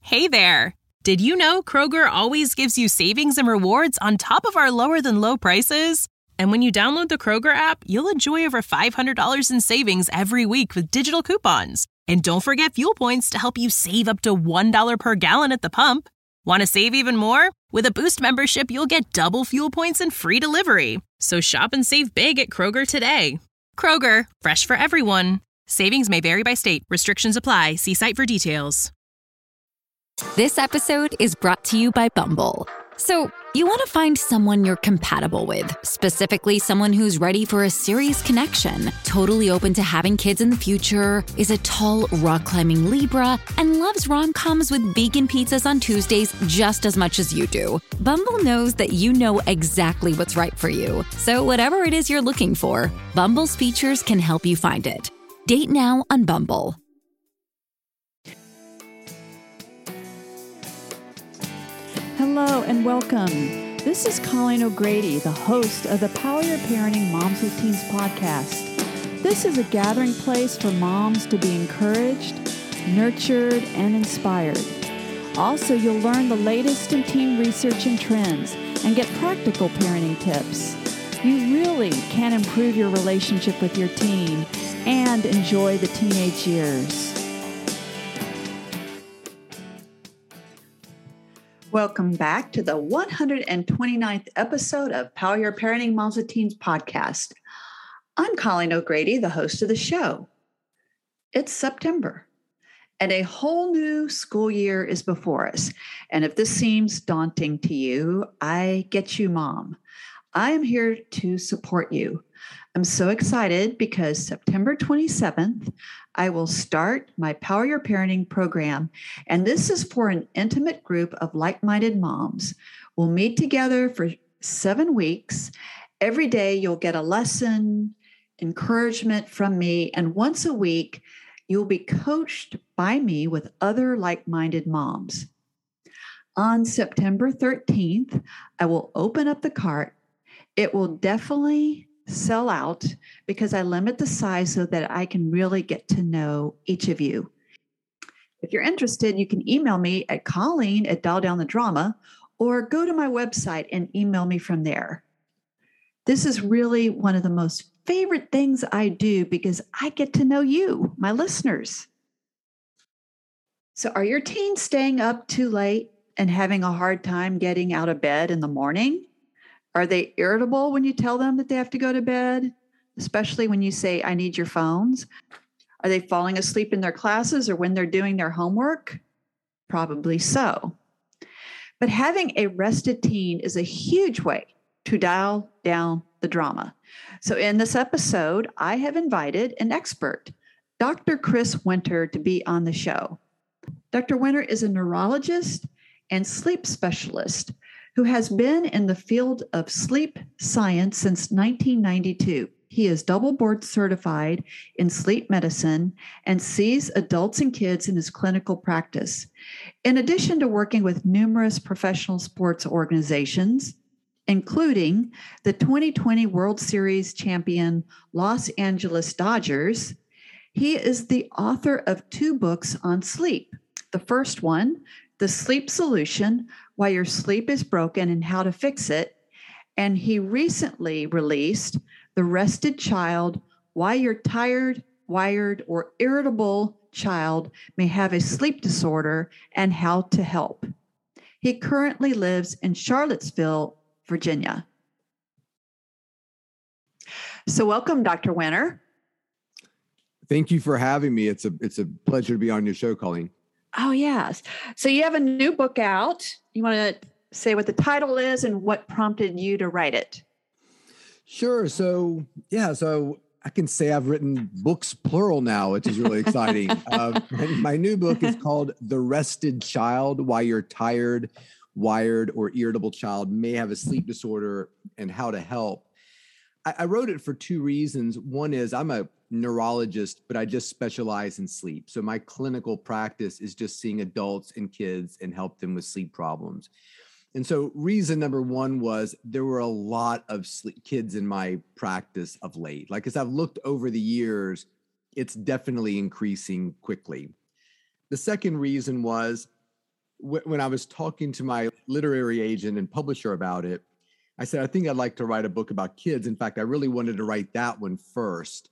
Hey there! Did you know Kroger always gives you savings and rewards on top of our lower than low prices? And when you download the Kroger app, you'll enjoy over $500 in savings every week with digital coupons. And don't forget fuel points to help you save up to $1 per gallon at the pump. Want to save even more? With a Boost membership, you'll get double fuel points and free delivery. So shop and save big at Kroger today. Kroger, fresh for everyone. Savings may vary by state. Restrictions apply. See site for details. This episode is brought to you by Bumble. So, you want to find someone you're compatible with, specifically someone who's ready for a serious connection, totally open to having kids in the future, is a tall, rock-climbing Libra, and loves rom-coms with vegan pizzas on Tuesdays just as much as you do. Bumble knows that you know exactly what's right for you. So whatever it is you're looking for, Bumble's features can help you find it. Date now on Bumble. Hello and welcome. This is Colleen O'Grady, the host of the Power Your Parenting Moms with Teens podcast. This is a gathering place for moms to be encouraged, nurtured, and inspired. Also, you'll learn the latest in teen research and trends and get practical parenting tips. You really can improve your relationship with your teen and enjoy the teenage years. Welcome back to the 129th episode of Power Your Parenting Moms with Teens podcast. I'm Colleen O'Grady, the host of the show. It's September, and a whole new school year is before us. And if this seems daunting to you, I get you, Mom. I am here to support you. I'm so excited because September 27th, I will start my Power Your Parenting program, and this is for an intimate group of like-minded moms. We'll meet together for 7 weeks. Every day you'll get a lesson, encouragement from me, and once a week you'll be coached by me with other like-minded moms. On September 13th, I will open up the cart. It will definitely sell out because I limit the size so that I can really get to know each of you. If you're interested, you can email me at Colleen@DialDownTheDrama or go to my website and email me from there. This is really one of the most favorite things I do because I get to know you, my listeners. So are your teens staying up too late and having a hard time getting out of bed in the morning? Are they irritable when you tell them that they have to go to bed, especially when you say, I need your phones? Are they falling asleep in their classes or when they're doing their homework? Probably so. But having a rested teen is a huge way to dial down the drama. So in this episode, I have invited an expert, Dr. Chris Winter, to be on the show. Dr. Winter is a neurologist and sleep specialist who has been in the field of sleep science since 1992. He is double board certified in sleep medicine and sees adults and kids in his clinical practice. In addition to working with numerous professional sports organizations, including the 2020 World Series champion Los Angeles Dodgers, he is the author of 2 books on sleep. The first one, The Sleep Solution, Why Your Sleep is Broken and How to Fix It. And he recently released The Rested Child, Why Your Tired, Wired, or Irritable Child May Have a Sleep Disorder and How to Help. He currently lives in Charlottesville, Virginia. So welcome, Dr. Winter. Thank you for having me. It's a pleasure to be on your show, Colleen. Oh, yes. So you have a new book out. You want to say what the title is and what prompted you to write it? Sure. So I can say I've written books plural now, which is really exciting. My new book is called The Rested Child, Why Your Tired, Wired, or Irritable Child May Have a Sleep Disorder and How to Help. I wrote it for 2 reasons. One is I'm a neurologist, but I just specialize in sleep. So my clinical practice is just seeing adults and kids and help them with sleep problems. And so reason number 1 was there were a lot of kids in my practice of late. Like as I've looked over the years, it's definitely increasing quickly. The second reason was when I was talking to my literary agent and publisher about it, I said, I think I'd like to write a book about kids. In fact, I really wanted to write that one first.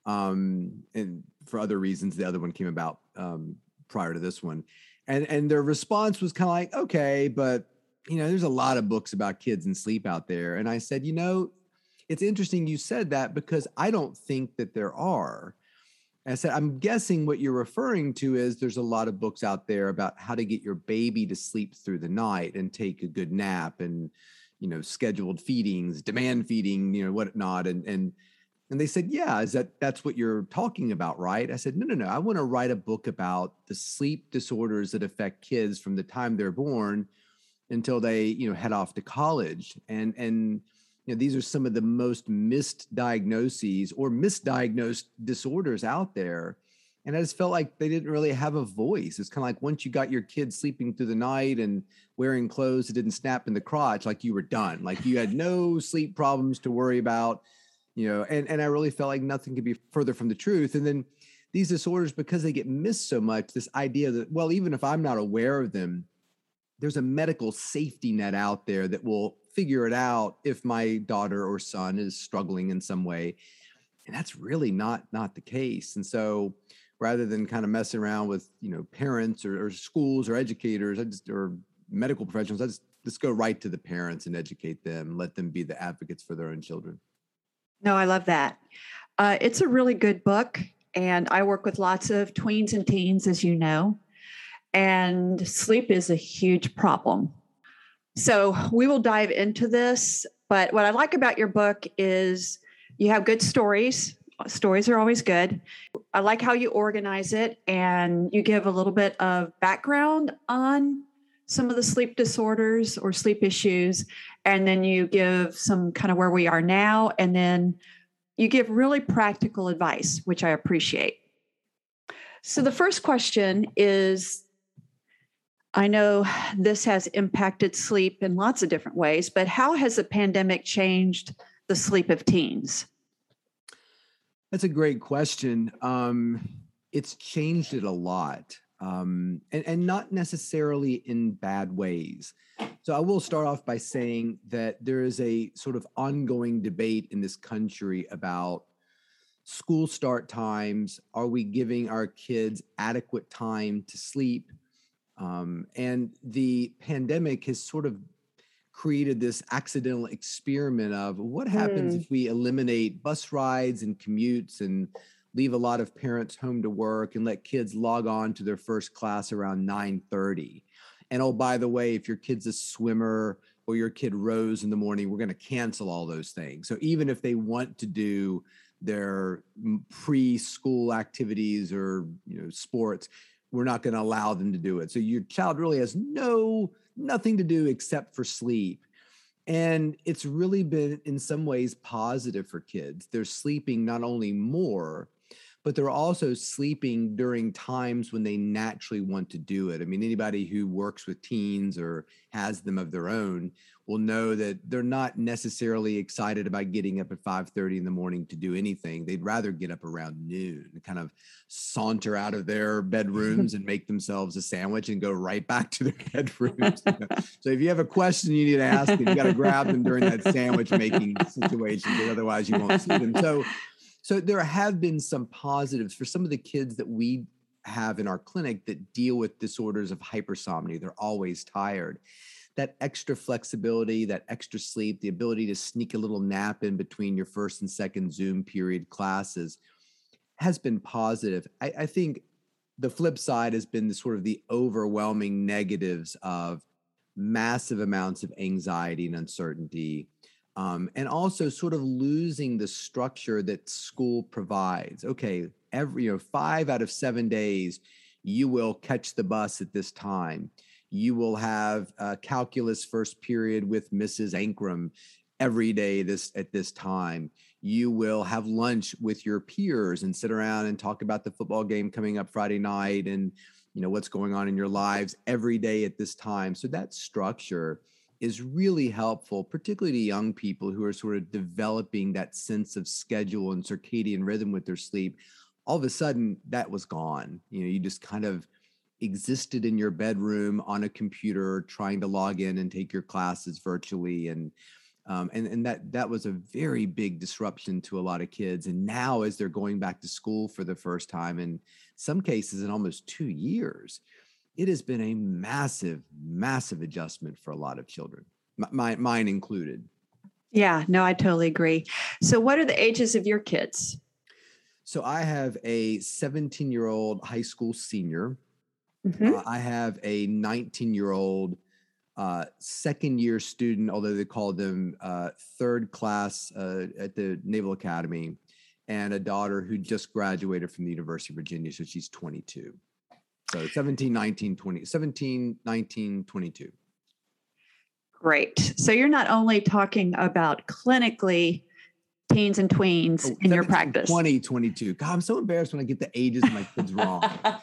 And for other reasons, the other one came about prior to this one. And their response was kind of like, okay, but there's a lot of books about kids and sleep out there. And I said, it's interesting you said that, because I don't think that there are. And I said, I'm guessing what you're referring to is there's a lot of books out there about how to get your baby to sleep through the night and take a good nap and, scheduled feedings, demand feeding, whatnot. And they said, yeah, that's what you're talking about, right? I said, no. I want to write a book about the sleep disorders that affect kids from the time they're born until they, head off to college. And these are some of the most misdiagnoses or misdiagnosed disorders out there. And I just felt like they didn't really have a voice. It's kind of like once you got your kid sleeping through the night and wearing clothes that didn't snap in the crotch, like you were done. Like you had no sleep problems to worry about, and I really felt like nothing could be further from the truth. And then these disorders, because they get missed so much, this idea that, well, even if I'm not aware of them, there's a medical safety net out there that will figure it out if my daughter or son is struggling in some way. And that's really not the case. And so rather than kind of messing around with, parents or schools or educators, or medical professionals, I just go right to the parents and educate them, let them be the advocates for their own children. No, I love that. It's a really good book. And I work with lots of tweens and teens, as you know, and sleep is a huge problem. So we will dive into this. But what I like about your book is you have good stories. Stories are always good. I like how you organize it and you give a little bit of background on some of the sleep disorders or sleep issues. And then you give some kind of where we are now. And then you give really practical advice, which I appreciate. So the first question is, I know this has impacted sleep in lots of different ways, but how has the pandemic changed the sleep of teens? That's a great question. It's changed it a lot, and not necessarily in bad ways. So I will start off by saying that there is a sort of ongoing debate in this country about school start times. Are we giving our kids adequate time to sleep? And the pandemic has sort of created this accidental experiment of what happens if we eliminate bus rides and commutes and leave a lot of parents home to work and let kids log on to their first class around 9:30. And oh, by the way, if your kid's a swimmer or your kid rows in the morning, we're going to cancel all those things. So even if they want to do their preschool activities or sports, we're not going to allow them to do it. So your child really has nothing to do except for sleep. And it's really been in some ways positive for kids. They're sleeping not only more, but they're also sleeping during times when they naturally want to do it. I mean, anybody who works with teens or has them of their own will know that they're not necessarily excited about getting up at 5:30 in the morning to do anything. They'd rather get up around noon and kind of saunter out of their bedrooms and make themselves a sandwich and go right back to their bedrooms. So if you have a question you need to ask, you got to grab them during that sandwich making situation, because otherwise you won't see them. So there have been some positives for some of the kids that we have in our clinic that deal with disorders of hypersomnia. They're always tired. That extra flexibility, that extra sleep, the ability to sneak a little nap in between your first and second Zoom period classes has been positive. I think the flip side has been the overwhelming negatives of massive amounts of anxiety and uncertainty. And also sort of losing the structure that school provides. Okay, every 5 out of 7 days, you will catch the bus at this time. You will have calculus first period with Mrs. Ankrum every day at this time. You will have lunch with your peers and sit around and talk about the football game coming up Friday night and what's going on in your lives every day at this time. So that structure is really helpful, particularly to young people who are sort of developing that sense of schedule and circadian rhythm with their sleep. All of a sudden, that was gone. You just kind of existed in your bedroom on a computer, trying to log in and take your classes virtually. And that was a very big disruption to a lot of kids. And now, as they're going back to school for the first time, in some cases in almost 2 years, it has been a massive, massive adjustment for a lot of children, mine included. Yeah, no, I totally agree. So what are the ages of your kids? So I have a 17-year-old high school senior. Mm-hmm. I have a 19-year-old second year student, although they call them third class at the Naval Academy, and a daughter who just graduated from the University of Virginia. So she's 22. So 17, 19, 22. Great. So you're not only talking about clinically teens and tweens in your practice. 20, 22. God, I'm so embarrassed when I get the ages of my kids wrong.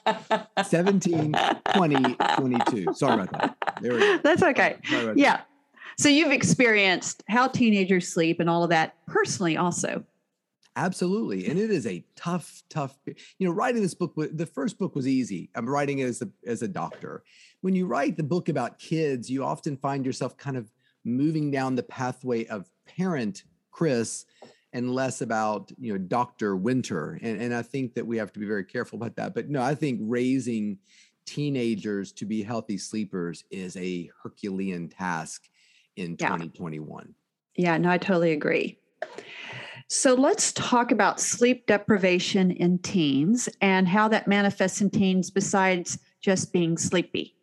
17, 20, 22. Sorry about that. There we go. That's okay. Yeah. So you've experienced how teenagers sleep and all of that personally also. Absolutely. And it is a tough, writing this book, the first book was easy. I'm writing it as a doctor. When you write the book about kids, you often find yourself kind of moving down the pathway of parent Chris and less about, Dr. Winter. And I think that we have to be very careful about that. But no, I think raising teenagers to be healthy sleepers is a Herculean task in 2021. Yeah, no, I totally agree. So let's talk about sleep deprivation in teens and how that manifests in teens besides just being sleepy.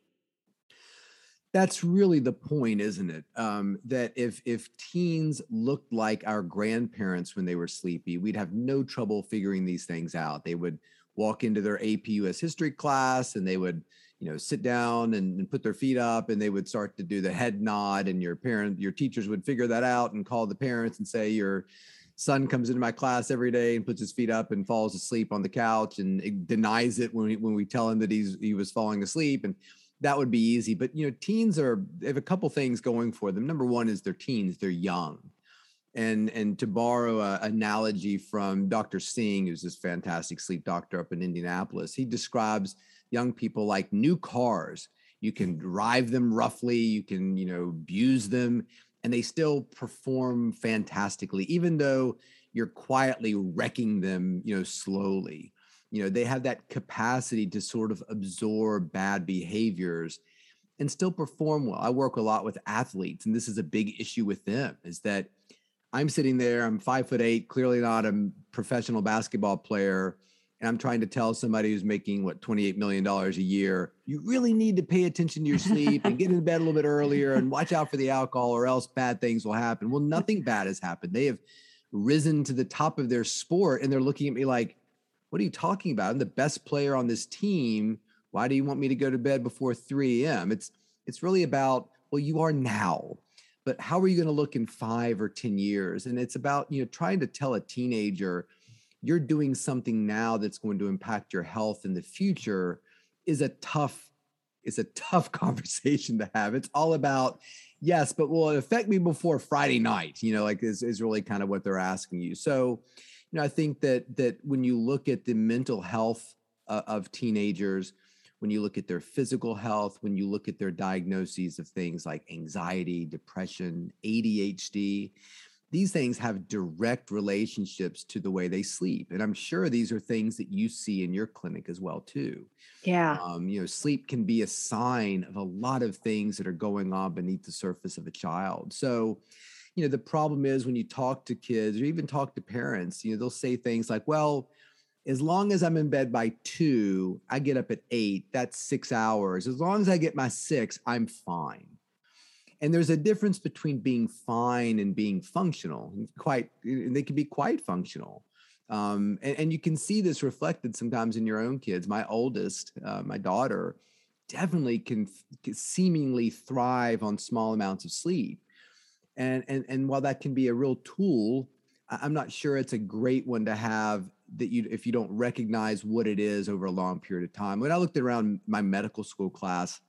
That's really the point, isn't it? That if teens looked like our grandparents when they were sleepy, we'd have no trouble figuring these things out. They would walk into their AP US history class and they would, sit down and put their feet up and they would start to do the head nod, and your teachers would figure that out and call the parents and say, your son comes into my class every day and puts his feet up and falls asleep on the couch, and denies it when we tell him that he was falling asleep. And that would be easy. But, teens they have a couple things going for them. Number one is they're teens, they're young. And to borrow an analogy from Dr. Singh, who's this fantastic sleep doctor up in Indianapolis, he describes young people like new cars. You can drive them roughly, you can, abuse them, and they still perform fantastically, even though you're quietly wrecking them, slowly. They have that capacity to sort of absorb bad behaviors and still perform well. I work a lot with athletes, and this is a big issue with them, is that I'm sitting there, I'm 5'8", clearly not a professional basketball player, and I'm trying to tell somebody who's making, $28 million a year, you really need to pay attention to your sleep and get in bed a little bit earlier and watch out for the alcohol, or else bad things will happen. Well, nothing bad has happened. They have risen to the top of their sport, and they're looking at me like, what are you talking about? I'm the best player on this team. Why do you want me to go to bed before 3 a.m.? It's really about, well, you are now, but how are you going to look in 5 or 10 years? And it's about, trying to tell a teenager you're doing something now that's going to impact your health in the future is a tough conversation to have. It's all about, yes, but will it affect me before Friday night? Is really kind of what they're asking you. So, I think that when you look at the mental health of teenagers, when you look at their physical health, when you look at their diagnoses of things like anxiety, depression, ADHD, these things have direct relationships to the way they sleep. And I'm sure these are things that you see in your clinic as well, too. Yeah. Sleep can be a sign of a lot of things that are going on beneath the surface of a child. So, the problem is when you talk to kids or even talk to parents, they'll say things like, well, as long as I'm in bed by 2, I get up at 8, that's 6 hours. As long as I get my 6, I'm fine. And there's a difference between being fine and being functional. They can be quite functional. And you can see this reflected sometimes in your own kids. My oldest, my daughter, definitely can seemingly thrive on small amounts of sleep. And while that can be a real tool, I'm not sure it's a great one to have if you don't recognize what it is over a long period of time. When I looked around my medical school class,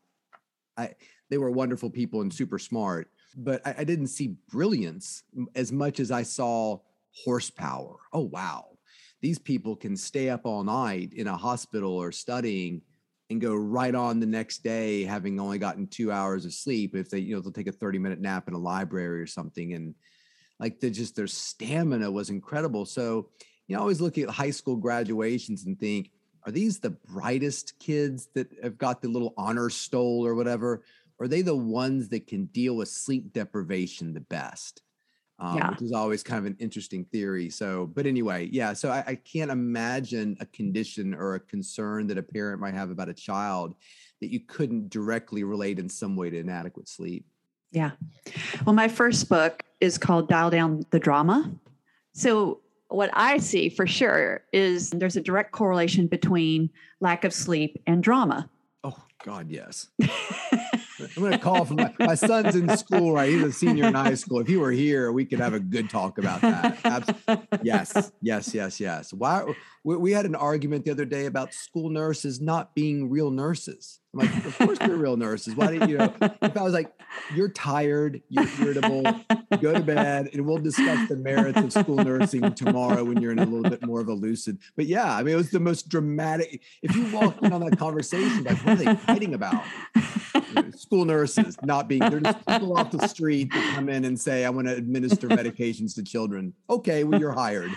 they were wonderful people and super smart, but I didn't see brilliance as much as I saw horsepower. Oh, wow. These people can stay up all night in a hospital or studying and go right on the next day, having only gotten 2 hours of sleep. If they, they'll take a 30-minute nap in a library or something. And like their stamina was incredible. So, I always look at high school graduations and think, are these the brightest kids that have got the little honor stole or whatever? Or are they the ones that can deal with sleep deprivation the best? Which is always kind of an interesting theory. So, but anyway, so I can't imagine a condition or a concern that a parent might have about a child that you couldn't directly relate in some way to inadequate sleep. Yeah. Well, my first book is called Dial Down the Drama. So what I see for sure is there's a direct correlation between lack of sleep and drama. Oh, God, yes. I'm going to call from my son's in school, right? He's a senior in high school. If he were here, we could have a good talk about that. Yes. Why? We had an argument the other day about school nurses not being real nurses. I'm like, of course they're real nurses. Why didn't if I was like, you're tired, you're irritable, go to bed, and we'll discuss the merits of school nursing tomorrow when you're in a little bit more of a lucid. But yeah, I mean, it was the most dramatic. If you walk in on that conversation, like, what are they fighting about? School nurses not being, they're just people off the street that come in and say, I want to administer medications to children. Okay, well, you're hired.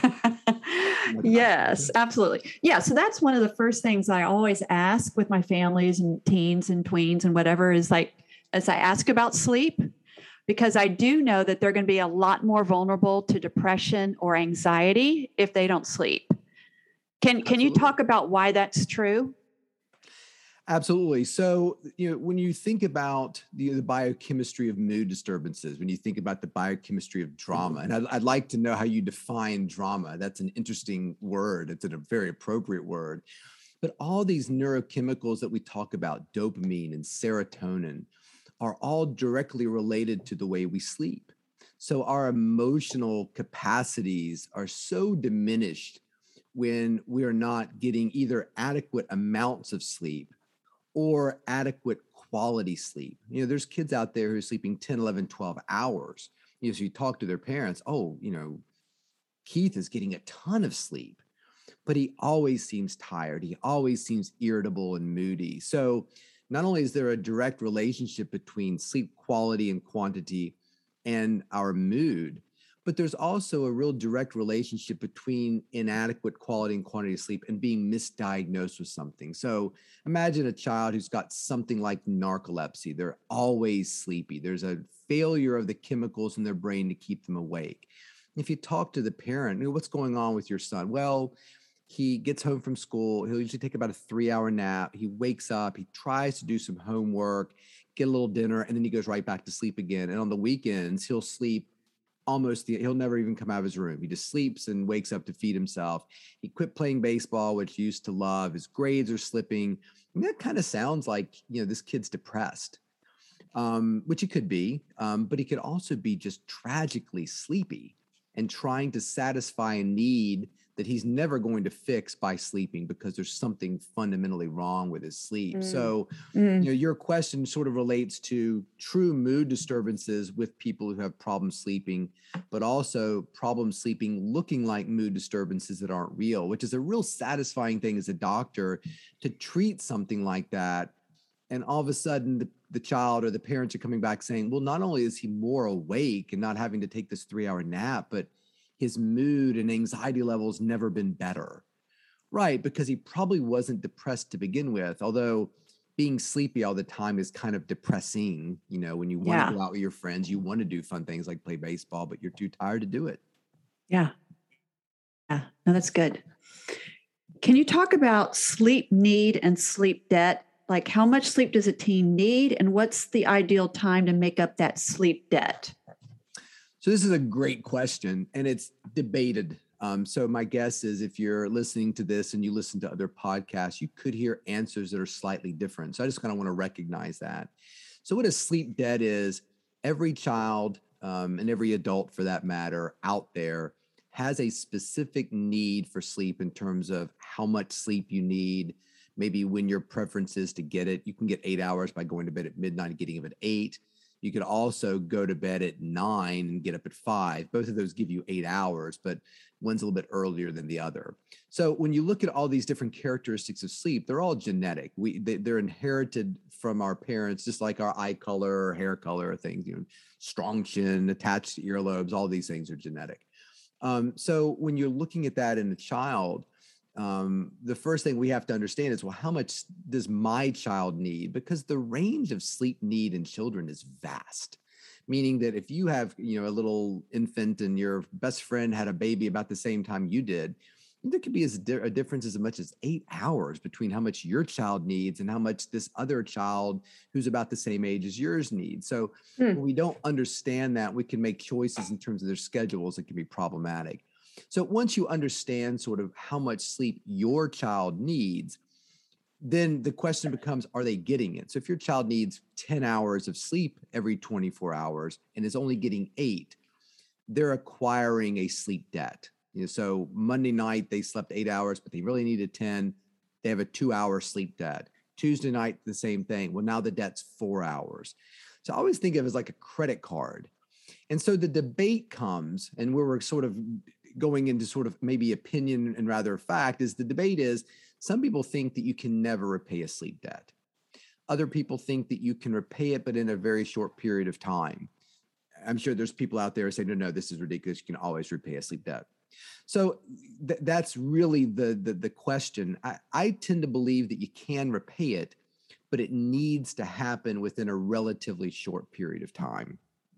Yes, absolutely. Yeah. So that's one of the first things I always ask with my families and teens and tweens and whatever is like, as I ask about sleep, because I do know that they're going to be a lot more vulnerable to depression or anxiety if they don't sleep. Can you talk about why that's true? Absolutely. So, when you think about the biochemistry of mood disturbances, when you think about the biochemistry of drama, and I'd like to know how you define drama. That's an interesting word. It's a very appropriate word. But all these neurochemicals that we talk about, dopamine and serotonin, are all directly related to the way we sleep. So our emotional capacities are so diminished when we are not getting either adequate amounts of sleep or adequate quality sleep. There's kids out there who are sleeping 10, 11, 12 hours. So you talk to their parents, Keith is getting a ton of sleep, but he always seems tired. He always seems irritable and moody. So not only is there a direct relationship between sleep quality and quantity and our mood, but there's also a real direct relationship between inadequate quality and quantity of sleep and being misdiagnosed with something. So imagine a child who's got something like narcolepsy. They're always sleepy. There's a failure of the chemicals in their brain to keep them awake. If you talk to the parent, what's going on with your son? Well, he gets home from school. He'll usually take about a 3-hour nap. He wakes up, he tries to do some homework, get a little dinner, and then he goes right back to sleep again. And on the weekends, he'll sleep he'll never even come out of his room. He just sleeps and wakes up to feed himself. He quit playing baseball, which he used to love. His grades are slipping. And that kind of sounds like, this kid's depressed, which he could be, but he could also be just tragically sleepy and trying to satisfy a need that he's never going to fix by sleeping because there's something fundamentally wrong with his sleep. So, your question sort of relates to true mood disturbances with people who have problems sleeping, but also problems sleeping looking like mood disturbances that aren't real, which is a real satisfying thing as a doctor to treat something like that. And all of a sudden the child or the parents are coming back saying, well, not only is he more awake and not having to take this 3-hour nap, but his mood and anxiety levels never been better. Right, because he probably wasn't depressed to begin with, although being sleepy all the time is kind of depressing. When you want to go out with your friends, you want to do fun things like play baseball, but you're too tired to do it. Yeah. No, that's good. Can you talk about sleep need and sleep debt? Like how much sleep does a teen need and what's the ideal time to make up that sleep debt? So this is a great question and it's debated. So my guess is if you're listening to this and you listen to other podcasts, you could hear answers that are slightly different. So I just kind of want to recognize that. So what a sleep debt is, every child and every adult for that matter out there has a specific need for sleep in terms of how much sleep you need, maybe when your preference is to get it. You can get 8 hours by going to bed at midnight and getting up at 8. You could also go to bed at 9 and get up at 5. Both of those give you 8 hours, but one's a little bit earlier than the other. So when you look at all these different characteristics of sleep, they're all genetic. They're inherited from our parents, just like our eye color or hair color or things, strong chin, attached earlobes, all these things are genetic. So when you're looking at that in a child, the first thing we have to understand is, well, how much does my child need? Because the range of sleep need in children is vast, meaning that if you have, a little infant and your best friend had a baby about the same time you did, there could be a difference as much as 8 hours between how much your child needs and how much this other child who's about the same age as yours needs. So when we don't understand that, we can make choices in terms of their schedules that can be problematic. So once you understand sort of how much sleep your child needs, then the question becomes, are they getting it? So if your child needs 10 hours of sleep every 24 hours and is only getting 8, they're acquiring a sleep debt. So Monday night, they slept 8 hours, but they really needed 10. They have a 2-hour sleep debt. Tuesday night, the same thing. Well, now the debt's 4 hours. So I always think of it as like a credit card. And so the debate comes, and where we're sort of going into sort of maybe opinion and rather fact, is the debate is some people think that you can never repay a sleep debt. Other people think that you can repay it, but in a very short period of time. I'm sure there's people out there saying, no, this is ridiculous. You can always repay a sleep debt. So that's really the question. I tend to believe that you can repay it, but it needs to happen within a relatively short period of time.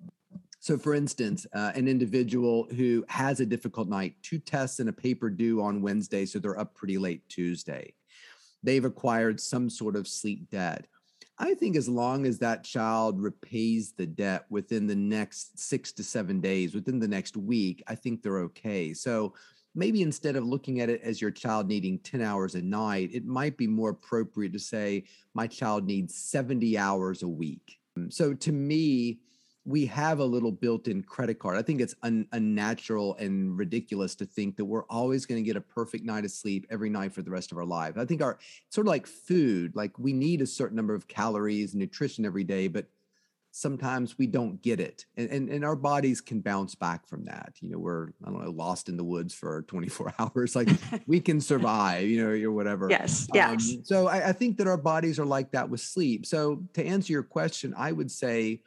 So for instance, an individual who has a difficult night, 2 tests and a paper due on Wednesday, so they're up pretty late Tuesday. They've acquired some sort of sleep debt. I think as long as that child repays the debt within the next 6 to 7 days, within the next week, I think they're okay. So maybe instead of looking at it as your child needing 10 hours a night, it might be more appropriate to say, my child needs 70 hours a week. So to me, we have a little built-in credit card. I think it's unnatural and ridiculous to think that we're always going to get a perfect night of sleep every night for the rest of our lives. I think it's sort of like food, like we need a certain number of calories and nutrition every day, but sometimes we don't get it. And our bodies can bounce back from that. We're, lost in the woods for 24 hours. Like we can survive, or whatever. Yes. So I think that our bodies are like that with sleep. So to answer your question, I would say,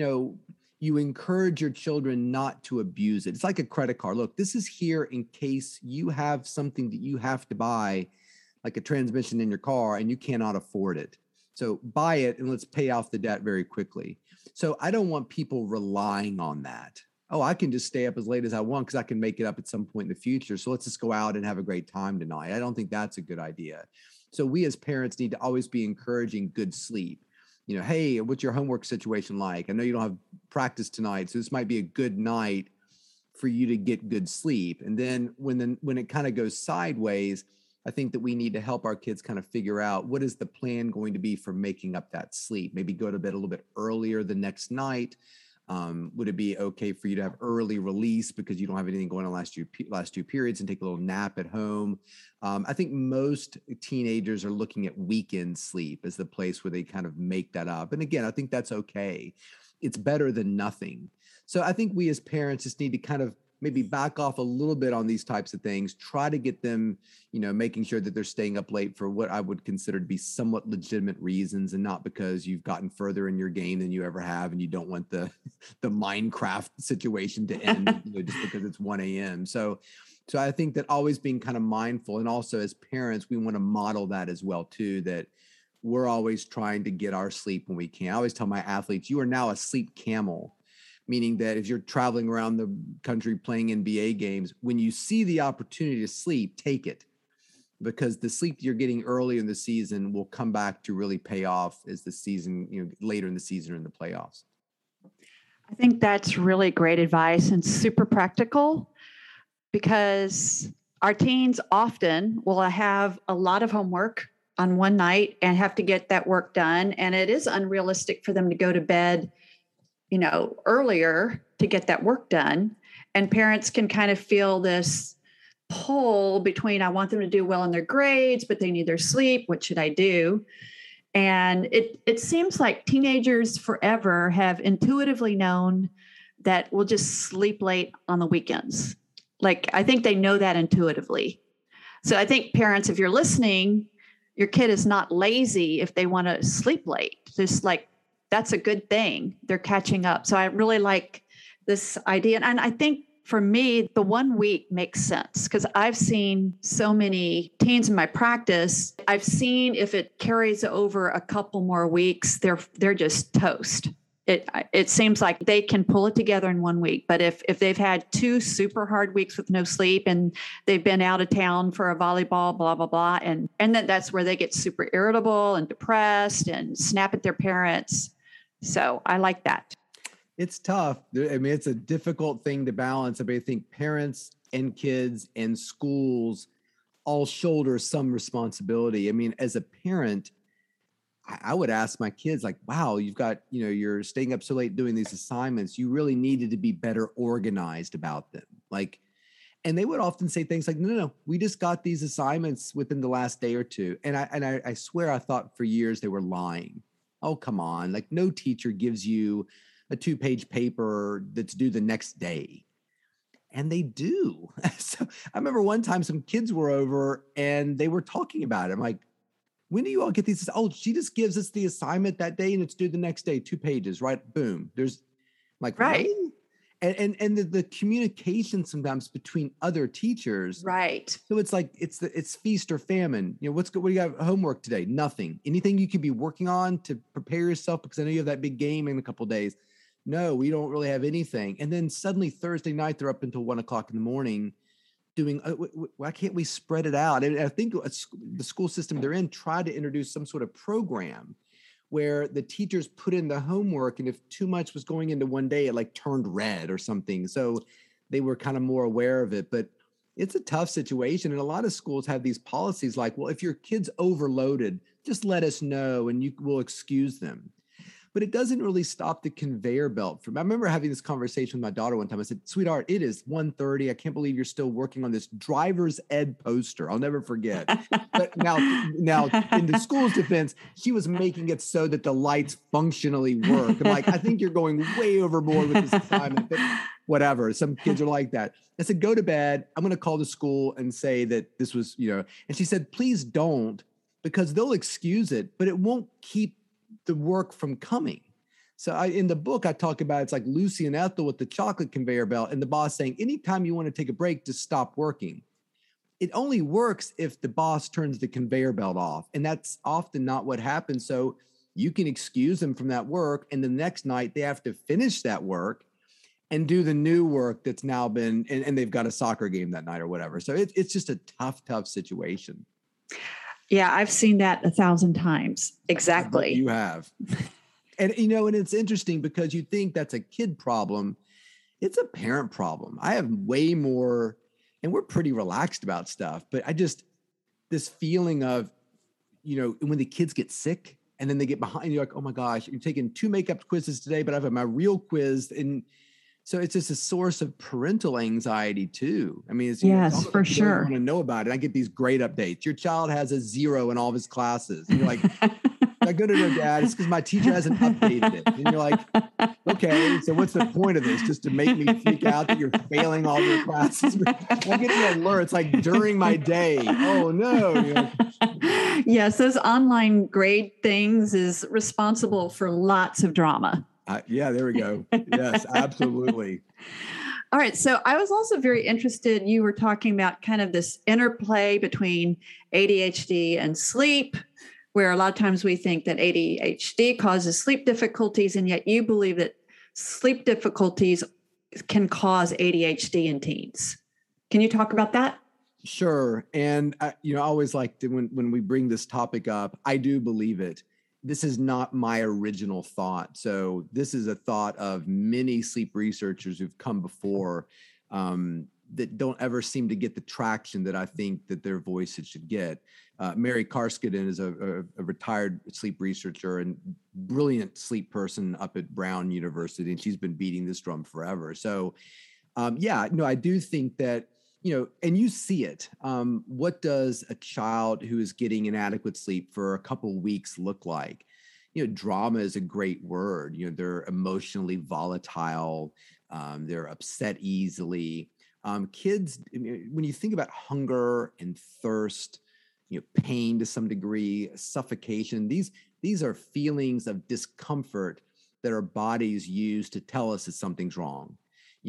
you encourage your children not to abuse it. It's like a credit card. Look, this is here in case you have something that you have to buy, like a transmission in your car, and you cannot afford it. So buy it and let's pay off the debt very quickly. So I don't want people relying on that. Oh, I can just stay up as late as I want because I can make it up at some point in the future. So let's just go out and have a great time tonight. I don't think that's a good idea. So we as parents need to always be encouraging good sleep. Hey, what's your homework situation like? I know you don't have practice tonight, so this might be a good night for you to get good sleep. And then when it kind of goes sideways, I think that we need to help our kids kind of figure out what is the plan going to be for making up that sleep. Maybe go to bed a little bit earlier the next night. Would it be okay for you to have early release because you don't have anything going on last two periods and take a little nap at home? I think most teenagers are looking at weekend sleep as the place where they kind of make that up. And again, I think that's okay. It's better than nothing. So I think we as parents just need to kind of maybe back off a little bit on these types of things, try to get them, making sure that they're staying up late for what I would consider to be somewhat legitimate reasons and not because you've gotten further in your game than you ever have and you don't want the Minecraft situation to end just because it's 1 a.m. So I think that always being kind of mindful, and also as parents, we want to model that as well too, that we're always trying to get our sleep when we can. I always tell my athletes, you are now a sleep camel. Meaning that if you're traveling around the country playing NBA games, when you see the opportunity to sleep, take it. Because the sleep you're getting early in the season will come back to really pay off as the season, later in the season or in the playoffs. I think that's really great advice and super practical, because our teens often will have a lot of homework on one night and have to get that work done. And it is unrealistic for them to go to bed earlier to get that work done. And parents can kind of feel this pull between, I want them to do well in their grades, but they need their sleep. What should I do? And it seems like teenagers forever have intuitively known that we'll just sleep late on the weekends. Like, I think they know that intuitively. So I think parents, if you're listening, your kid is not lazy if they want to sleep late. Just like, that's a good thing. They're catching up. So I really like this idea. And I think for me, the 1 week makes sense because I've seen so many teens in my practice. I've seen if it carries over a couple more weeks, they're just toast. It seems like they can pull it together in 1 week. But if they've had 2 super hard weeks with no sleep and they've been out of town for a volleyball, blah, blah, blah, and then that's where they get super irritable and depressed and snap at their parents. So I like that. It's tough. I mean, it's a difficult thing to balance. I think parents and kids and schools all shoulder some responsibility. I mean, as a parent, I would ask my kids like, wow, you've got, you're staying up so late doing these assignments. You really needed to be better organized about them. Like, and they would often say things like, no, we just got these assignments within the last day or two. And I swear I thought for years they were lying. Oh, come on. Like, no teacher gives you a 2-page paper that's due the next day. And they do. So I remember one time some kids were over and they were talking about it. I'm like, when do you all get these? Oh, she just gives us the assignment that day and it's due the next day, 2 pages, right? Boom. There's like, right. Really? And the communication sometimes between other teachers. Right. So it's like, it's feast or famine. What do you have homework today? Nothing. Anything you could be working on to prepare yourself? Because I know you have that big game in a couple of days. No, we don't really have anything. And then suddenly Thursday night, they're up until 1 o'clock in the morning doing, why can't we spread it out? And I think the school system they're in tried to introduce some sort of program where the teachers put in the homework. And if too much was going into one day, it like turned red or something. So they were kind of more aware of it. But it's a tough situation. And a lot of schools have these policies like, well, if your kid's overloaded, just let us know and we'll excuse them. But it doesn't really stop the conveyor belt. I remember having this conversation with my daughter one time. I said, sweetheart, it is 1:30. I can't believe you're still working on this driver's ed poster. I'll never forget. But now in the school's defense, she was making it so that the lights functionally work. I'm like, I think you're going way overboard with this assignment, but whatever. Some kids are like that. I said, go to bed. I'm going to call the school and say that this was, and she said, please don't, because they'll excuse it, but it won't keep the work from coming. So in the book, I talk about, it's like Lucy and Ethel with the chocolate conveyor belt and the boss saying, anytime you want to take a break, just stop working. It only works if the boss turns the conveyor belt off. And that's often not what happens. So you can excuse them from that work. And the next night they have to finish that work and do the new work that's now been, and they've got a soccer game that night or whatever. So it's just a tough situation. Yeah, I've seen that 1,000 times. Exactly. You have. And, and it's interesting because you think that's a kid problem. It's a parent problem. I have way more, and we're pretty relaxed about stuff, but this feeling of, when the kids get sick and then they get behind, you're like, oh my gosh, you're taking 2 makeup quizzes today, but I have my real quiz. And so it's just a source of parental anxiety too. I mean, yes, for sure. I want to know about it. I get these great updates. Your child has a 0 in all of his classes. And you're like, I go to their dad. It's because my teacher hasn't updated it. And you're like, okay, so what's the point of this? Just to make me freak out that you're failing all your classes? I'm getting alerts like during my day. Oh no. Yes, those online grade things is responsible for lots of drama. Yeah, there we go. Yes, absolutely. All right. So I was also very interested. You were talking about kind of this interplay between ADHD and sleep, where a lot of times we think that ADHD causes sleep difficulties, and yet you believe that sleep difficulties can cause ADHD in teens. Can you talk about that? Sure. And I always like to, when we bring this topic up, I do believe it. This is not my original thought. So this is a thought of many sleep researchers who've come before that don't ever seem to get the traction that I think that their voices should get. Mary Karskinen is a retired sleep researcher and brilliant sleep person up at Brown University, and she's been beating this drum forever. So I do think that and you see it. What does a child who is getting inadequate sleep for a couple weeks look like? Drama is a great word. They're emotionally volatile. They're upset easily. Kids, when you think about hunger and thirst, pain to some degree, suffocation, these are feelings of discomfort that our bodies use to tell us that something's wrong.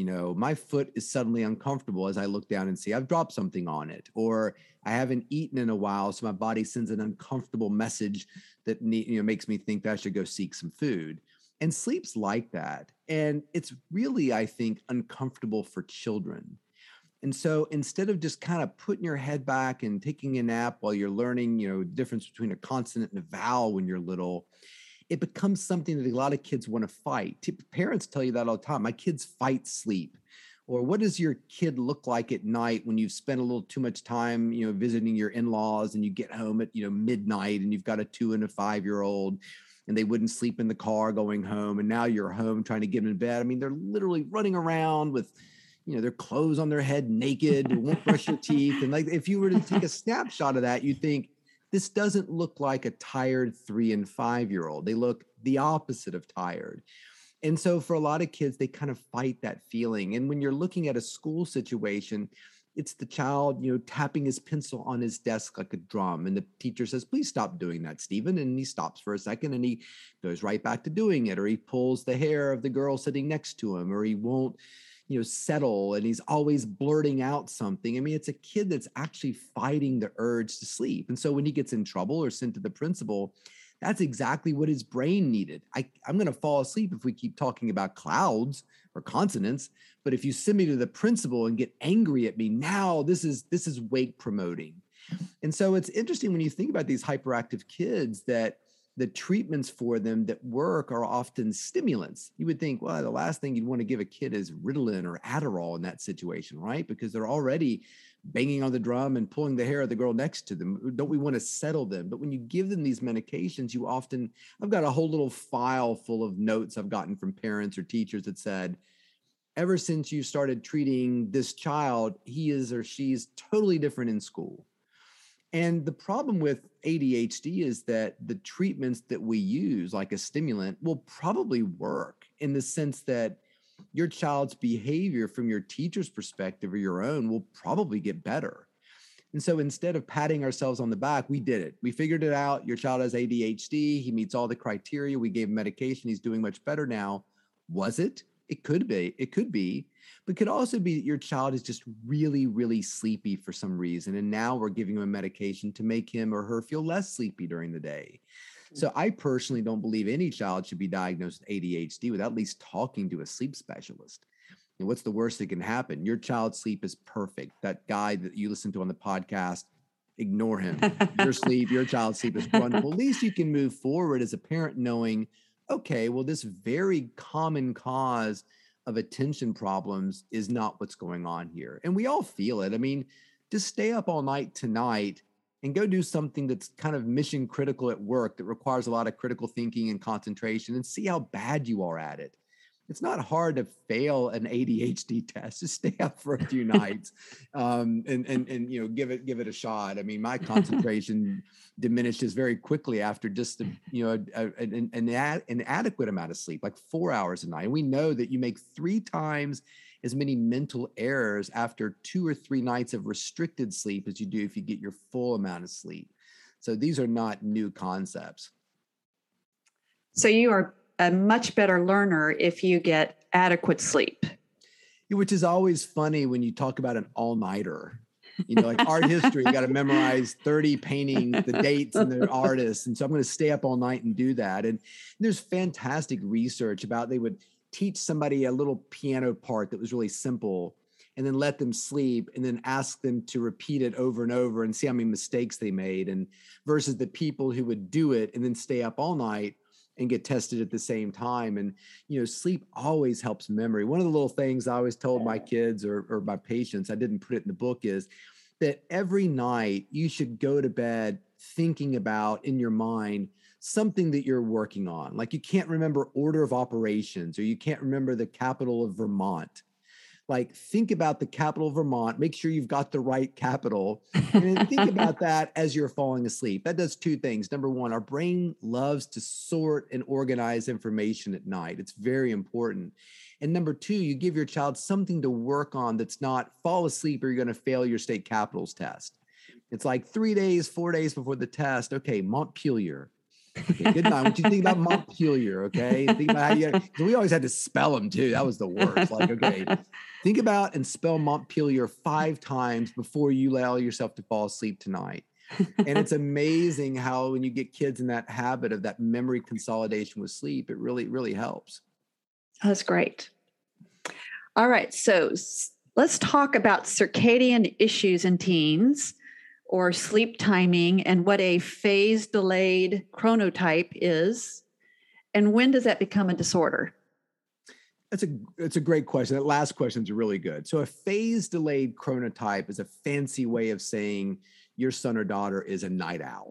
My foot is suddenly uncomfortable as I look down and see I've dropped something on it, or I haven't eaten in a while. So my body sends an uncomfortable message that makes me think that I should go seek some food. And sleep's like that. And it's really, I think, uncomfortable for children. And so instead of just kind of putting your head back and taking a nap while you're learning, the difference between a consonant and a vowel when you're little, it becomes something that a lot of kids want to fight. Parents tell you that all the time. My kids fight sleep. Or what does your kid look like at night when you've spent a little too much time, visiting your in-laws, and you get home at, midnight, and you've got a 2 and a 5-year-old, and they wouldn't sleep in the car going home. And now you're home trying to get them in bed. I mean, they're literally running around with, their clothes on their head, naked, won't brush their teeth. And like, if you were to take a snapshot of that, you'd think, this doesn't look like a tired 3 and 5-year-old. They look the opposite of tired. And so for a lot of kids, they kind of fight that feeling. And when you're looking at a school situation, it's the child, tapping his pencil on his desk like a drum. And the teacher says, please stop doing that, Stephen. And he stops for a second and he goes right back to doing it. Or he pulls the hair of the girl sitting next to him, or he won't, settle, and he's always blurting out something. I mean, it's a kid that's actually fighting the urge to sleep. And so when he gets in trouble or sent to the principal, that's exactly what his brain needed. I'm going to fall asleep if we keep talking about clouds or consonants. But if you send me to the principal and get angry at me, now this is wake promoting. And so it's interesting when you think about these hyperactive kids that the treatments for them that work are often stimulants. You would think, well, the last thing you'd want to give a kid is Ritalin or Adderall in that situation, right? Because they're already banging on the drum and pulling the hair of the girl next to them. Don't we want to settle them? But when you give them these medications, I've got a whole little file full of notes I've gotten from parents or teachers that said, ever since you started treating this child, he is or she's totally different in school. And the problem with ADHD is that the treatments that we use, like a stimulant, will probably work in the sense that your child's behavior from your teacher's perspective or your own will probably get better. And so instead of patting ourselves on the back, we did it. We figured it out. Your child has ADHD. He meets all the criteria. We gave him medication. He's doing much better now. Was it? It could be. It could be. But it could also be that your child is just really, really sleepy for some reason. And now we're giving him a medication to make him or her feel less sleepy during the day. So I personally don't believe any child should be diagnosed with ADHD without at least talking to a sleep specialist. And what's the worst that can happen? Your child's sleep is perfect. That guy that you listen to on the podcast, ignore him. Your child's sleep is wonderful. At least you can move forward as a parent knowing, okay, well, this very common cause of attention problems is not what's going on here. And we all feel it. I mean, just stay up all night tonight and go do something that's kind of mission critical at work that requires a lot of critical thinking and concentration and see how bad you are at it. It's not hard to fail an ADHD test. Just stay up for a few nights and give it a shot. I mean, my concentration diminishes very quickly after just an adequate amount of sleep, like 4 hours a night. And we know that you make 3 times as many mental errors after 2 or 3 nights of restricted sleep as you do if you get your full amount of sleep. So these are not new concepts. So you are a much better learner if you get adequate sleep. Which is always funny when you talk about an all-nighter. Like art history, you got to memorize 30 paintings, the dates and the artists. And so I'm going to stay up all night and do that. And there's fantastic research about they would teach somebody a little piano part that was really simple and then let them sleep and then ask them to repeat it over and over and see how many mistakes they made. And versus the people who would do it and then stay up all night and get tested at the same time. And, sleep always helps memory. One of the little things I always told my kids or my patients, I didn't put it in the book, is that every night you should go to bed thinking about in your mind something that you're working on. Like you can't remember order of operations or you can't remember the capital of Vermont. like think about the capital of Vermont, make sure you've got the right capital, and then think about that as you're falling asleep. That does two things. Number one, our brain loves to sort and organize information at night. It's very important. And number two, you give your child something to work on that's not fall asleep or you're going to fail your state capitals test. It's like 4 days before the test. Okay, Montpelier. Okay, good night. What you think about Montpelier? Okay, think about how we always had to spell them too. That was the worst. Like, okay, think about and spell Montpelier 5 times before you allow yourself to fall asleep tonight. And it's amazing how when you get kids in that habit of that memory consolidation with sleep, it really, really helps. That's great. All right, so let's talk about circadian issues in teens, or sleep timing, and what a phase-delayed chronotype is, and when does that become a disorder? It's a great question. That last question is really good. So a phase-delayed chronotype is a fancy way of saying your son or daughter is a night owl.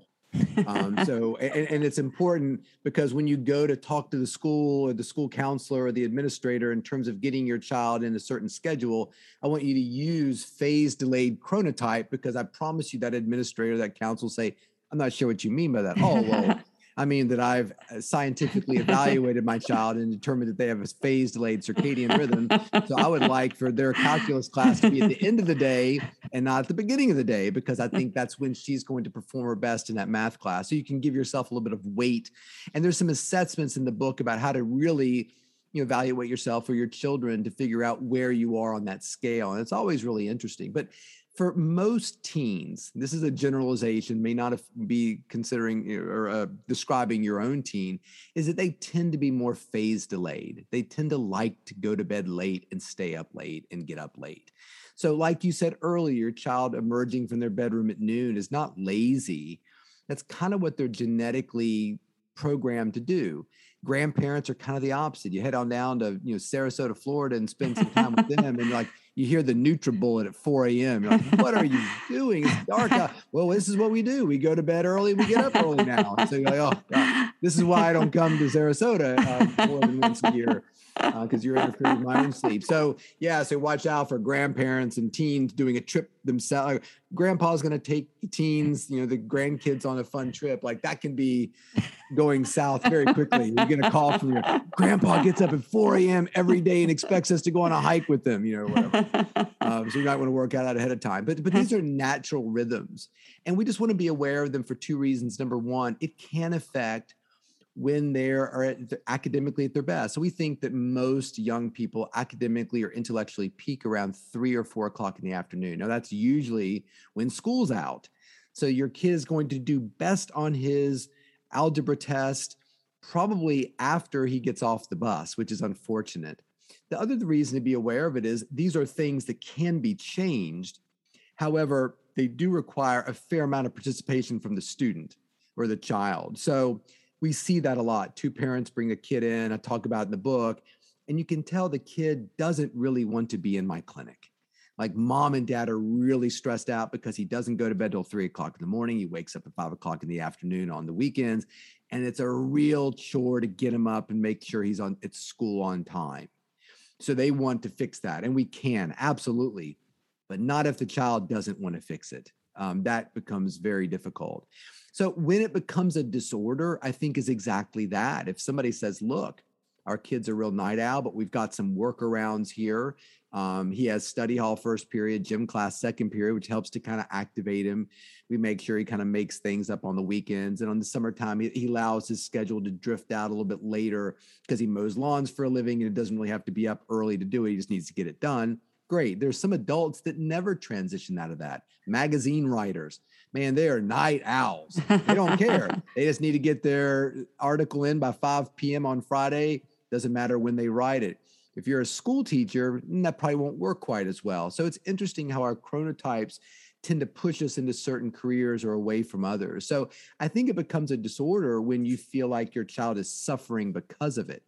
And it's important because when you go to talk to the school or the school counselor or the administrator in terms of getting your child in a certain schedule, I want you to use phase delayed chronotype, because I promise you that administrator, that counsel say, I'm not sure what you mean by that. Oh, well, I mean that I've scientifically evaluated my child and determined that they have a phase delayed circadian rhythm. So I would like for their calculus class to be at the end of the day and not at the beginning of the day, because I think that's when she's going to perform her best in that math class. So you can give yourself a little bit of weight. And there's some assessments in the book about how to really evaluate yourself or your children to figure out where you are on that scale. And it's always really interesting. But for most teens, this is a generalization, may not be considering or describing your own teen, is that they tend to be more phase delayed. They tend to like to go to bed late and stay up late and get up late. So like you said earlier, your child emerging from their bedroom at noon is not lazy. That's kind of what they're genetically programmed to do. Grandparents are kind of the opposite. You head on down to Sarasota, Florida, and spend some time with them, and like you hear the NutriBullet at 4 a.m. You're like, what are you doing? It's dark out. Well, this is what we do. We go to bed early. We get up early now. And so you're like, oh, God, this is why I don't come to Sarasota more than once a year, because you're interfering with my own sleep. So yeah, so watch out for grandparents and teens doing a trip themselves. Like, grandpa's going to take the teens, the grandkids on a fun trip. Like that can be going south very quickly. You're going to call from your grandpa gets up at 4 a.m. every day and expects us to go on a hike with them, whatever. So you might want to work out ahead of time. But these are natural rhythms. And we just want to be aware of them for two reasons. Number one, it can affect when they are academically at their best. So we think that most young people academically or intellectually peak around 3 or 4 o'clock in the afternoon. Now that's usually when school's out. So your kid is going to do best on his algebra test probably after he gets off the bus, which is unfortunate. The other reason to be aware of it is these are things that can be changed. However, they do require a fair amount of participation from the student or the child. So we see that a lot. 2 parents bring a kid in, I talk about it in the book, and you can tell the kid doesn't really want to be in my clinic. Like mom and dad are really stressed out because he doesn't go to bed till 3 o'clock in the morning. He wakes up at 5 o'clock in the afternoon on the weekends. And it's a real chore to get him up and make sure he's at school on time. So they want to fix that. And we can, absolutely, but not if the child doesn't want to fix it. That becomes very difficult. So when it becomes a disorder, I think is exactly that. If somebody says, look, our kid's a real night owl, but we've got some workarounds here. He has study hall first period, gym class second period, which helps to kind of activate him. We make sure he kind of makes things up on the weekends. And on the summertime, he allows his schedule to drift out a little bit later because he mows lawns for a living and it doesn't really have to be up early to do it. He just needs to get it done. Great. There's some adults that never transition out of that. Magazine writers, man, they are night owls. They don't care. They just need to get their article in by 5 p.m. on Friday. Doesn't matter when they write it. If you're a school teacher, that probably won't work quite as well. So it's interesting how our chronotypes tend to push us into certain careers or away from others. So I think it becomes a disorder when you feel like your child is suffering because of it.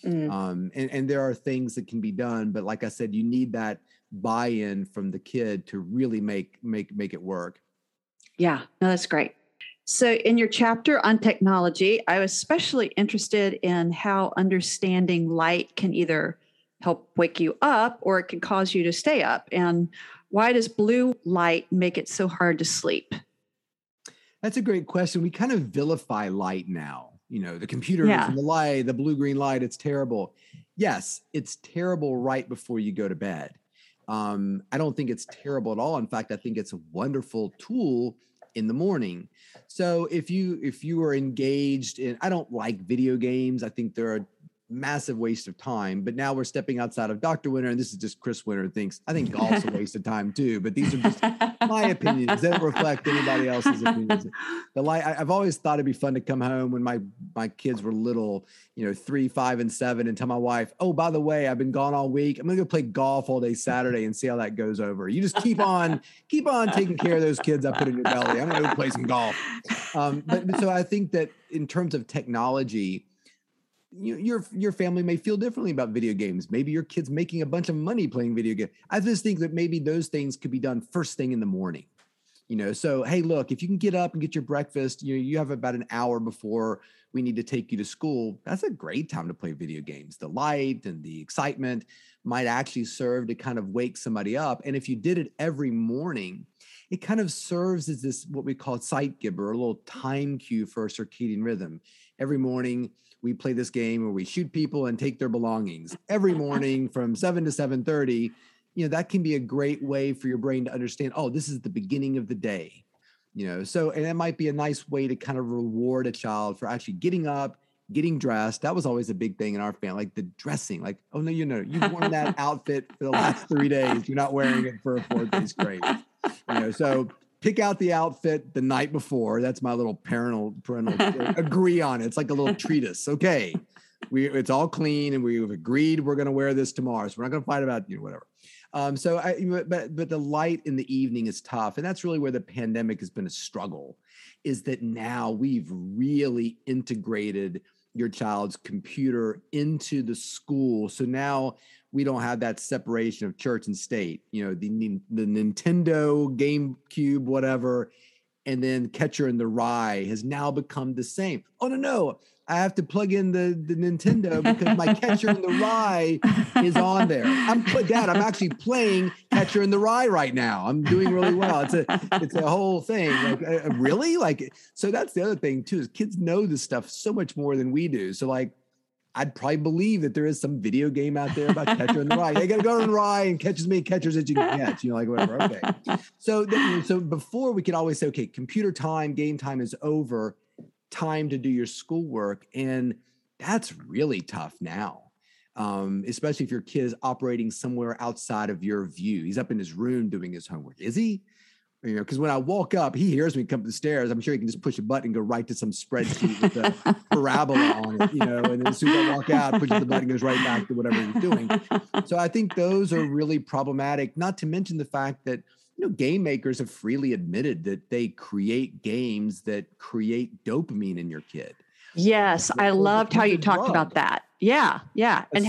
And there are things that can be done, but like I said, you need that buy-in from the kid to really make it work. Yeah, no, that's great. So in your chapter on technology, I was especially interested in how understanding light can either help wake you up or it can cause you to stay up. And why does blue light make it so hard to sleep? That's a great question. We kind of vilify light now. The computers Yeah. and the light, the blue-green light, it's terrible. Yes, it's terrible right before you go to bed. I don't think it's terrible at all. In fact, I think it's a wonderful tool in the morning. So if you are engaged in, I don't like video games. I think they're a massive waste of time. But now we're stepping outside of Dr. Winter, and this is just Chris Winter thinks. I think golf's a waste of time too. But these are just my opinions. They don't reflect anybody else's opinions. The light. I've always thought it'd be fun to come home when my kids were little, 3, 5, and 7, and tell my wife, "Oh, by the way, I've been gone all week. I'm gonna go play golf all day Saturday and see how that goes over. You just keep on taking care of those kids I put in your belly. I'm gonna go play some golf." But so I think that in terms of technology, your family may feel differently about video games. Maybe your kid's making a bunch of money playing video games. I just think that maybe those things could be done first thing in the morning. So, hey, look, if you can get up and get your breakfast, you have about an hour before we need to take you to school. That's a great time to play video games. The light and the excitement might actually serve to kind of wake somebody up. And if you did it every morning, it kind of serves as this, what we call Zeitgeber, a little time cue for a circadian rhythm. Every morning, we play this game where we shoot people and take their belongings. Every morning from 7 to 7:30, that can be a great way for your brain to understand, oh, this is the beginning of the day. So, and it might be a nice way to kind of reward a child for actually getting up, getting dressed. That was always a big thing in our family, like the dressing, like, oh no, you've worn that outfit for the last 3 days. You're not wearing it for a 4th day straight. So pick out the outfit the night before. That's my little parental agree on it. It's like a little treatise. Okay. It's all clean and we've agreed we're going to wear this tomorrow. So we're not going to fight about, whatever. But the light in the evening is tough. And that's really where the pandemic has been a struggle, is that now we've really integrated your child's computer into the school. So now we don't have that separation of church and state, the Nintendo, GameCube, whatever, and then Catcher in the Rye has now become the same. Oh, no, I have to plug in the Nintendo because my Catcher in the Rye is on there. Dad, I'm actually playing Catcher in the Rye right now. I'm doing really well. It's a whole thing. Like, really? So that's the other thing too, is kids know this stuff so much more than we do. So I'd probably believe that there is some video game out there about Catcher in the Rye. They got to go in the Rye and catch as many catchers as you can catch, whatever. Okay. So before we could always say, okay, computer time, game time is over, time to do your schoolwork. And that's really tough now, especially if your kid is operating somewhere outside of your view. He's up in his room doing his homework. Is he? Because when I walk up, he hears me come up the stairs. I'm sure he can just push a button and go right to some spreadsheet with a parabola on it, and then as soon as I walk out, pushes the button, goes right back to whatever he's doing. So I think those are really problematic, not to mention the fact that, game makers have freely admitted that they create games that create dopamine in your kid. Yes, I loved how you talked about that. Yeah. And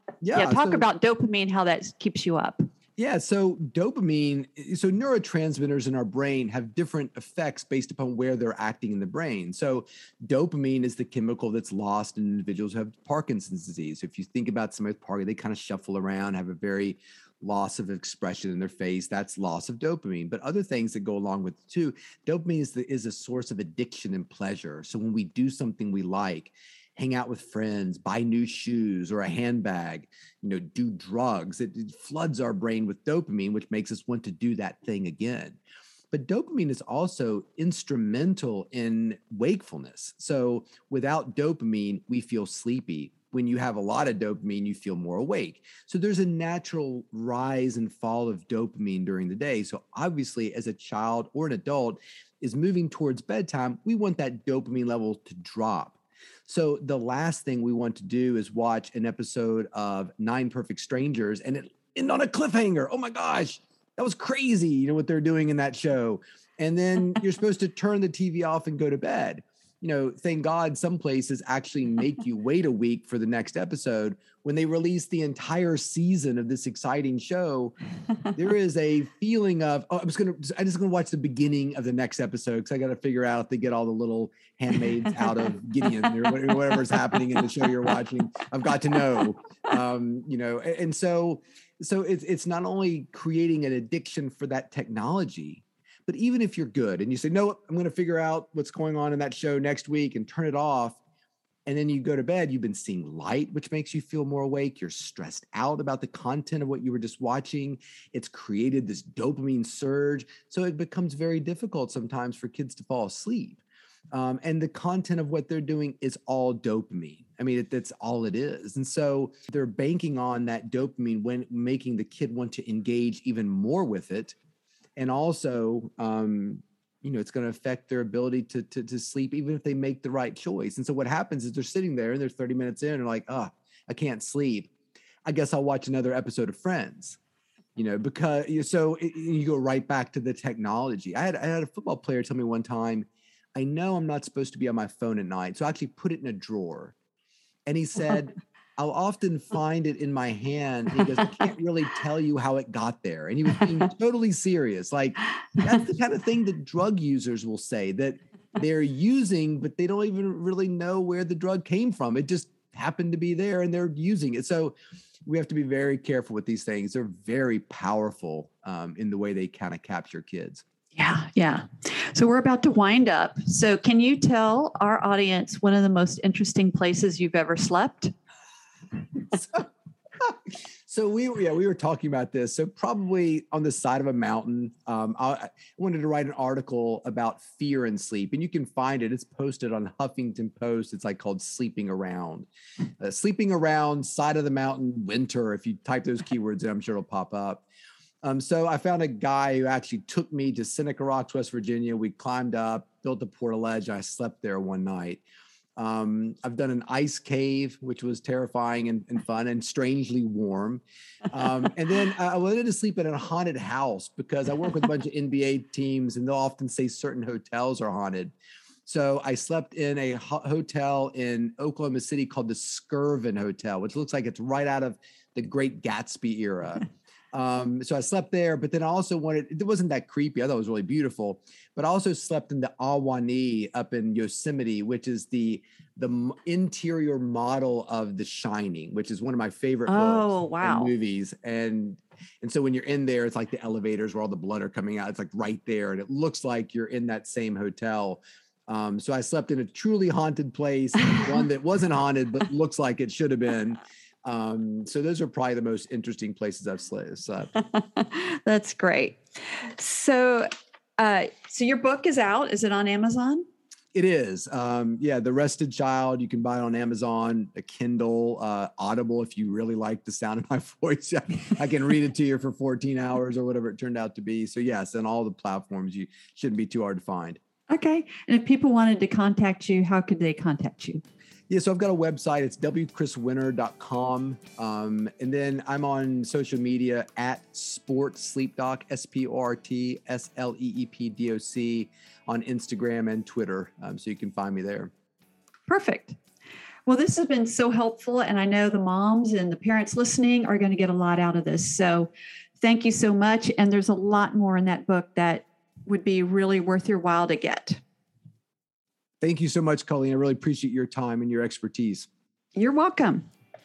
talk about dopamine, how that keeps you up. Yeah. So dopamine, so neurotransmitters in our brain have different effects based upon where they're acting in the brain. So dopamine is the chemical that's lost in individuals who have Parkinson's disease. If you think about somebody with Parkinson's, they kind of shuffle around, have a very loss of expression in their face. That's loss of dopamine. But other things that go along with it too, dopamine is a source of addiction and pleasure. So when we do something we like, hang out with friends, buy new shoes or a handbag, do drugs, it floods our brain with dopamine, which makes us want to do that thing again. But dopamine is also instrumental in wakefulness. So without dopamine, we feel sleepy. When you have a lot of dopamine, you feel more awake. So there's a natural rise and fall of dopamine during the day. So obviously, as a child or an adult is moving towards bedtime, we want that dopamine level to drop. So the last thing we want to do is watch an episode of 9 Perfect Strangers and it end on a cliffhanger. Oh my gosh, that was crazy. What they're doing in that show. And then you're supposed to turn the TV off and go to bed. thank God some places actually make you wait a week for the next episode. When they release the entire season of this exciting show, there is a feeling of, I'm just gonna watch the beginning of the next episode because I got to figure out if they get all the little handmaids out of Gideon or whatever's happening in the show you're watching. I've got to know, and so it's not only creating an addiction for that technology, but even if you're good and you say, no, I'm going to figure out what's going on in that show next week and turn it off. And then you go to bed, you've been seeing light, which makes you feel more awake. You're stressed out about the content of what you were just watching. It's created this dopamine surge. So it becomes very difficult sometimes for kids to fall asleep. And the content of what they're doing is all dopamine. I mean, that's all it is. And so they're banking on that dopamine when making the kid want to engage even more with it. And also, it's going to affect their ability to sleep, even if they make the right choice. And so what happens is they're sitting there and they're 30 minutes in and like, I can't sleep. I guess I'll watch another episode of Friends, because you go right back to the technology. I had a football player tell me one time, I know I'm not supposed to be on my phone at night. So I actually put it in a drawer. And he said, I'll often find it in my hand. And he goes, I can't really tell you how it got there. And he was being totally serious. Like, that's the kind of thing that drug users will say that they're using, but they don't even really know where the drug came from. It just happened to be there and they're using it. So we have to be very careful with these things. They're very powerful in the way they kind of capture kids. Yeah. So we're about to wind up. So can you tell our audience one of the most interesting places you've ever slept? So we were talking about this. So probably on the side of a mountain. I wanted to write an article about fear and sleep, and you can find it. It's posted on Huffington Post. It's called Sleeping Around. Sleeping Around, side of the mountain, winter. If you type those keywords in, I'm sure it'll pop up. So I found a guy who actually took me to Seneca Rocks, West Virginia. We climbed up, built a portaledge. I slept there one night. I've done an ice cave, which was terrifying and fun and strangely warm. And then I wanted to sleep in a haunted house because I work with a bunch of NBA teams and they'll often say certain hotels are haunted. So I slept in a hotel in Oklahoma City called the Skirvin Hotel, which looks like it's right out of the Great Gatsby era. So I slept there, but then I also it wasn't that creepy. I thought it was really beautiful, but I also slept in the Ahwahnee up in Yosemite, which is the interior model of The Shining, which is one of my favorite books and movies. And so when you're in there, it's like the elevators where all the blood are coming out. It's like right there. And it looks like you're in that same hotel. So I slept in a truly haunted place, one that wasn't haunted, but looks like it should have been. So those are probably the most interesting places I've slept. That's great. So your book is out. Is it on Amazon? It is. The Rested Child. You can buy it on Amazon, a Kindle, Audible. If you really like the sound of my voice, I can read it to you for 14 hours or whatever it turned out to be. So yes, on all the platforms, you shouldn't be too hard to find. Okay. And if people wanted to contact you, how could they contact you? Yeah, so I've got a website. It's wchriswinter.com. And then I'm on social media at SportSleepDoc, SportSleepDoc on Instagram and Twitter. So you can find me there. Perfect. Well, this has been so helpful. And I know the moms and the parents listening are going to get a lot out of this. So thank you so much. And there's a lot more in that book that would be really worth your while to get. Thank you so much, Colleen. I really appreciate your time and your expertise. You're welcome.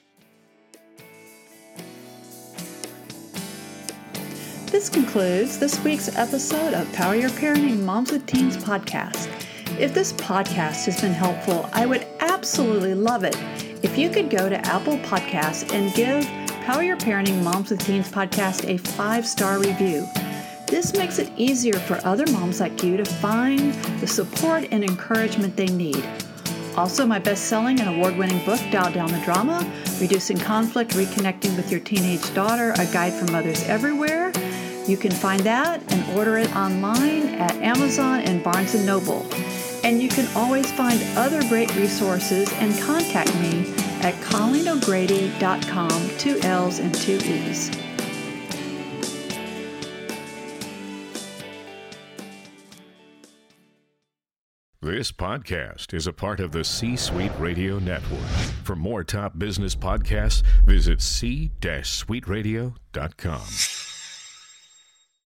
This concludes this week's episode of Power Your Parenting Moms with Teens podcast. If this podcast has been helpful, I would absolutely love it if you could go to Apple Podcasts and give Power Your Parenting Moms with Teens podcast a 5-star review. This makes it easier for other moms like you to find the support and encouragement they need. Also, my best-selling and award-winning book, Dial Down the Drama, Reducing Conflict, Reconnecting with Your Teenage Daughter, A Guide for Mothers Everywhere. You can find that and order it online at Amazon and Barnes & Noble. And you can always find other great resources and contact me at ColleenO'Grady.com, 2 L's and 2 E's. This podcast is a part of the C-Suite Radio Network. For more top business podcasts, visit c-suiteradio.com.